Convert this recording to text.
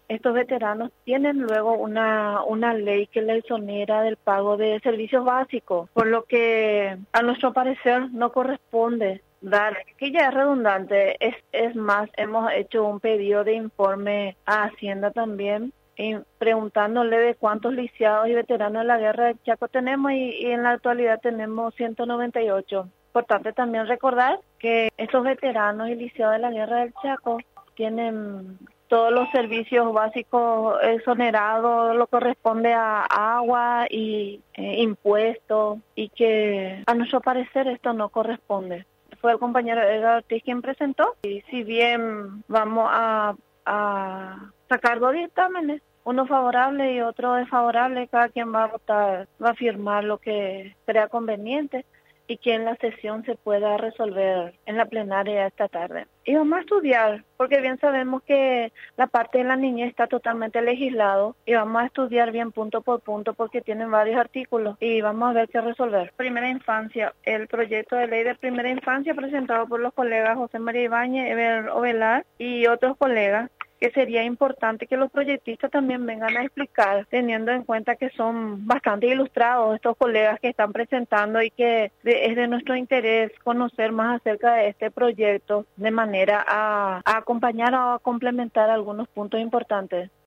estos veteranos tienen luego una ley que les exonera del pago de servicios básicos, por lo que a nuestro parecer no corresponde dar, que ya es redundante, es más, hemos hecho un pedido de informe a Hacienda también, y preguntándole de cuántos lisiados y veteranos de la guerra del Chaco tenemos y en la actualidad tenemos 198. Importante también recordar que estos veteranos y lisiados de la guerra del Chaco tienen todos los servicios básicos exonerados, lo corresponde a agua y impuestos, y que a nuestro parecer esto no corresponde. Fue el compañero Edgar Ortiz quien presentó, y si bien vamos a sacar dos dictámenes, uno favorable y otro desfavorable, cada quien va a votar, va a firmar lo que crea conveniente y que en la sesión se pueda resolver en la plenaria esta tarde. Y vamos a estudiar, porque bien sabemos que la parte de la niñez está totalmente legislado, y vamos a estudiar bien punto por punto porque tienen varios artículos y vamos a ver qué resolver. Primera infancia, el proyecto de ley de primera infancia presentado por los colegas José María Ibáñez, Eber Ovelar y otros colegas, que sería importante que los proyectistas también vengan a explicar, teniendo en cuenta que son bastante ilustrados estos colegas que están presentando, y que es de nuestro interés conocer más acerca de este proyecto de manera a acompañar o a complementar algunos puntos importantes.